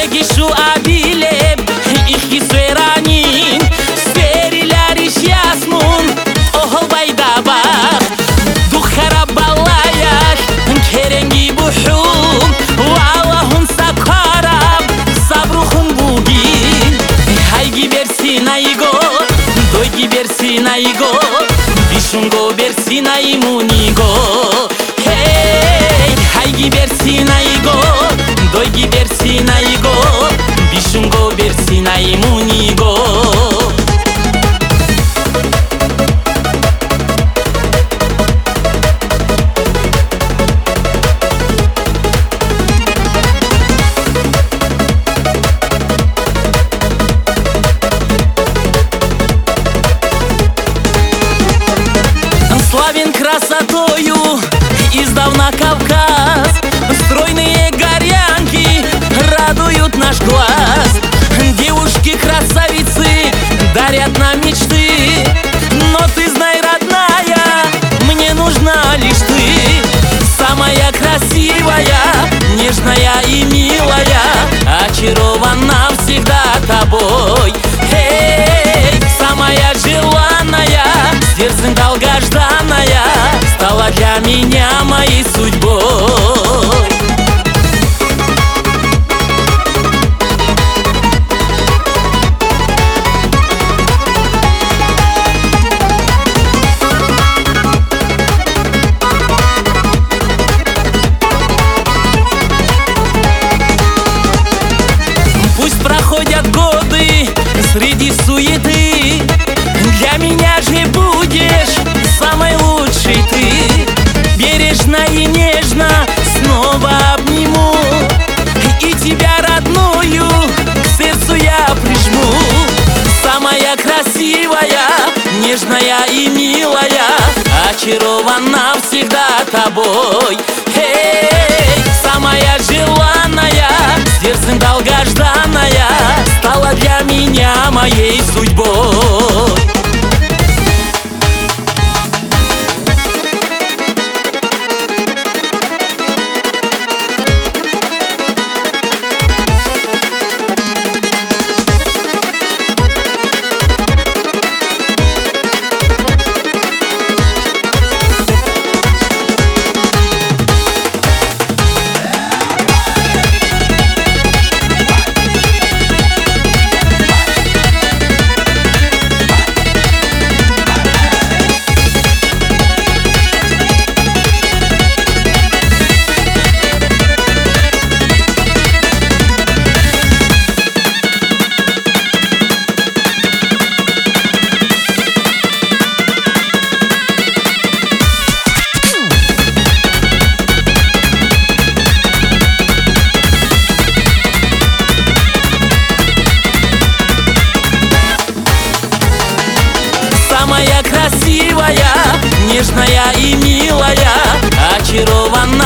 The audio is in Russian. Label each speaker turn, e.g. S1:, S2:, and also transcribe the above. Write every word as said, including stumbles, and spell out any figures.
S1: Magishu abileb İki sveranin Sveriler iş yasmun Ohol bayda bak Dukhara balayak Kerengi buhum Wallahun sakarab Sabruhun bugin Haygi bersin aygo Doygi bersin aygo Bishungo bersin aymunigo Hey Haygi bersin aygo Doygi bersin aygo Bishungo bersin aymunigo Славен красотою издавна Кавказ. Стройные горянки радуют наш глаз. Девушки-красавицы дарят нам мечты. Но ты знай, родная, мне нужна лишь ты. Самая красивая, нежная и милая, очарована всегда тобой. Эй, самая желанная, сердцем долгожданная, стала для меня моей судьбой. Пусть проходят годы среди суеты, для меня же будешь самой лучшей ты. Бережно и нежно снова обниму, и тебя, родную, к сердцу я прижму. Самая красивая, нежная и милая, очарована всегда тобой. Эй, самая желанная, сердцем долгожданная, стала для меня моей судьбой. Самая красивая, нежная и милая, очарована